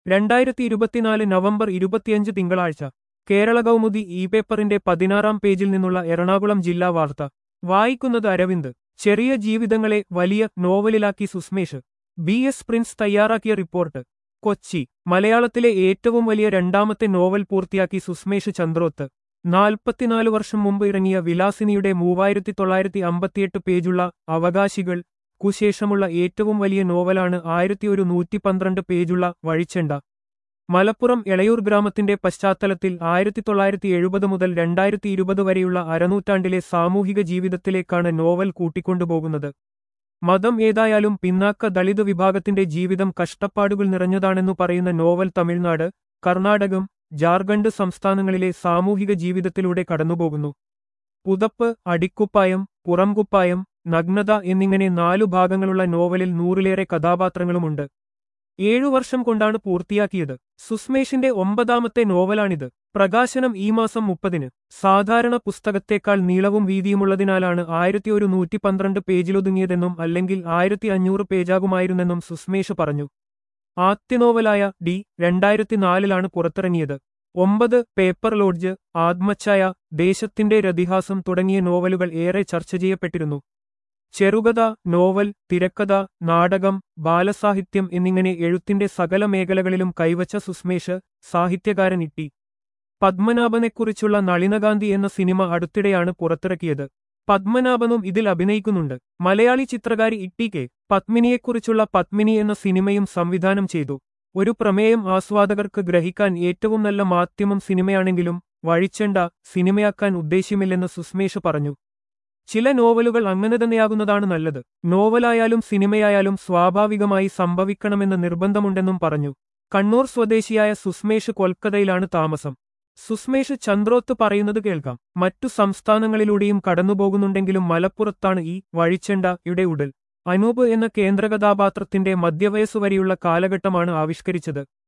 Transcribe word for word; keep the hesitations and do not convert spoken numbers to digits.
രണ്ടായിരത്തി ഇരുപത്തിനാല് നവംബർ ഇരുപത്തിയഞ്ച് തിങ്കളാഴ്ച കേരള കൗമുദി ഇ പേപ്പറിന്റെ പതിനാറാം പേജിൽ നിന്നുള്ള എറണാകുളം ജില്ലാ വാർത്ത വായിക്കുന്നത് അരവിന്ദ്. ചെറിയ ജീവിതങ്ങളെ വലിയ നോവലിലാക്കി സുസ്മേഷ്. ബി എസ് പ്രിൻസ് തയ്യാറാക്കിയ റിപ്പോർട്ട്. കൊച്ചി. മലയാളത്തിലെ ഏറ്റവും വലിയ രണ്ടാമത്തെ നോവൽ പൂർത്തിയാക്കി സുസ്മേഷ് ചന്ദ്രോത്ത്. നാൽപ്പത്തിനാല് വർഷം മുമ്പ് ഇറങ്ങിയ വിലാസിനിയുടെ മൂവായിരത്തി തൊള്ളായിരത്തി അമ്പത്തിയെട്ട് പേജുള്ള അവകാശികൾ കുശേഷമുള്ള ഏറ്റവും വലിയ നോവലാണ് ആയിരത്തി ഒരു നൂറ്റി പന്ത്രണ്ട് പേജുള്ള വഴിച്ചെണ്ട. മലപ്പുറം എളയൂർ ഗ്രാമത്തിന്റെ പശ്ചാത്തലത്തിൽ ആയിരത്തി തൊള്ളായിരത്തി എഴുപത് മുതൽ രണ്ടായിരത്തി ഇരുപത് വരെയുള്ള അരനൂറ്റാണ്ടിലെ സാമൂഹിക ജീവിതത്തിലേക്കാണ് നോവൽ കൂട്ടിക്കൊണ്ടുപോകുന്നത്. മതം ഏതായാലും പിന്നാക്ക ദളിത് വിഭാഗത്തിന്റെ ജീവിതം കഷ്ടപ്പാടുകൾ നിറഞ്ഞതാണെന്നു പറയുന്ന നോവൽ തമിഴ്നാട്, കർണാടകം, ജാർഖണ്ഡ് സംസ്ഥാനങ്ങളിലെ സാമൂഹിക ജീവിതത്തിലൂടെ കടന്നുപോകുന്നു. പുതപ്പ്, അടിക്കുപ്പായം, പുറംകുപ്പായം, നഗ്നത എന്നിങ്ങനെ നാലു ഭാഗങ്ങളുള്ള നോവലിൽ നൂറിലേറെ കഥാപാത്രങ്ങളുമുണ്ട്. ഏഴു വർഷം കൊണ്ടാണ് പൂർത്തിയാക്കിയത്. സുസ്മേഷിന്റെ ഒമ്പതാമത്തെ നോവലാണിത്. പ്രകാശനം ഈ മാസം മുപ്പതിന്. സാധാരണ പുസ്തകത്തേക്കാൾ നീളവും വീതിയുമുള്ളതിനാലാണ് ആയിരത്തി ഒരു നൂറ്റി പന്ത്രണ്ട് പേജിലൊതുങ്ങിയതെന്നും അല്ലെങ്കിൽ ആയിരത്തി അഞ്ഞൂറ് പേജാകുമായിരുന്നെന്നും സുസ്മേഷ് പറഞ്ഞു. ആദ്യ നോവലായ ഡി രണ്ടായിരത്തി നാലിലാണ് പുറത്തിറങ്ങിയത്. ഒമ്പത്, പേപ്പർ ലോഡ്ജ്, ആത്മച്ഛായ, ദേശത്തിന്റെ രതിഹാസം തുടങ്ങിയ നോവലുകൾ ഏറെ ചർച്ച ചെയ്യപ്പെട്ടിരുന്നു. ചെറുകഥ, നോവൽ, തിരക്കഥ, നാടകം, ബാലസാഹിത്യം എന്നിങ്ങനെ എഴുത്തിന്റെ സകല മേഖലകളിലും കൈവച്ച സുസ്മേഷ് സാഹിത്യകാരൻ ഇ ടി പത്മനാഭനെക്കുറിച്ചുള്ള നളിനകാന്തി എന്ന സിനിമ അടുത്തിടെയാണ് പുറത്തിറക്കിയത്. പത്മനാഭനും ഇതിൽ അഭിനയിക്കുന്നുണ്ട്. മലയാളി ചിത്രകാരി ഇ ടി കെ പത്മിനിയെക്കുറിച്ചുള്ള പത്മിനി എന്ന സിനിമയും സംവിധാനം ചെയ്തു. ഒരു പ്രമേയം ആസ്വാദകർക്ക് ഗ്രഹിക്കാൻ ഏറ്റവും നല്ല മാധ്യമം സിനിമയാണെങ്കിലും വഴിച്ചെണ്ട സിനിമയാക്കാൻ ഉദ്ദേശ്യമില്ലെന്ന് സുസ്മേഷ് പറഞ്ഞു. ചില നോവലുകൾ അങ്ങനെ തന്നെയാകുന്നതാണ് നല്ലത്. നോവലായാലും സിനിമയായാലും സ്വാഭാവികമായി സംഭവിക്കണമെന്ന് നിർബന്ധമുണ്ടെന്നും പറഞ്ഞു. കണ്ണൂർ സ്വദേശിയായ സുസ്മേഷ് കൊൽക്കത്തയിലാണ് താമസം. സുസ്മേഷ് ചന്ദ്രോത്ത് പറയുന്നത് കേൾക്കാം. മറ്റു സംസ്ഥാനങ്ങളിലൂടെയും കടന്നുപോകുന്നുണ്ടെങ്കിലും മലപ്പുറത്താണ് ഈ വഴിച്ചെണ്ട യുടെ ഉടൽ. അനൂപ് എന്ന കേന്ദ്രകഥാപാത്രത്തിന്റെ മധ്യവയസ്സുവരെയുള്ള കാലഘട്ടമാണ് ആവിഷ്കരിച്ചത്.